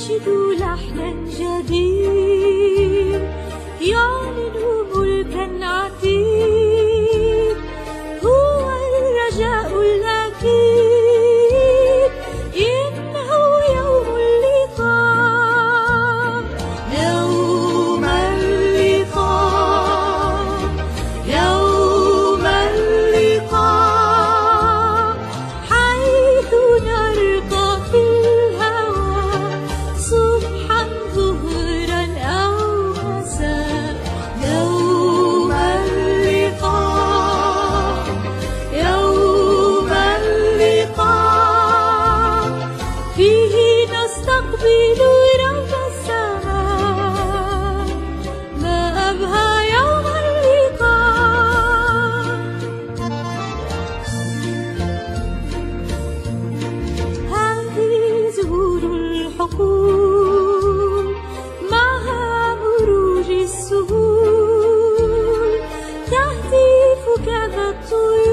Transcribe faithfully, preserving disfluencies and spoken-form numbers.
ينشد لحنا جديد يعلن ملكا عتيد، هو الرجاء الأكيد، إنه يوم اللقاء، يوم اللقاء، يوم اللقاء، حيث نرقى في الهوى صبحا ظهرا أو مساء، يوم اللقاء، يوم اللقاء، فيه نستقبل رب السماء، ما أبهى يوم اللقاء. هذه زهور الحقول معها مروج السهول، تهتف كذا الطيور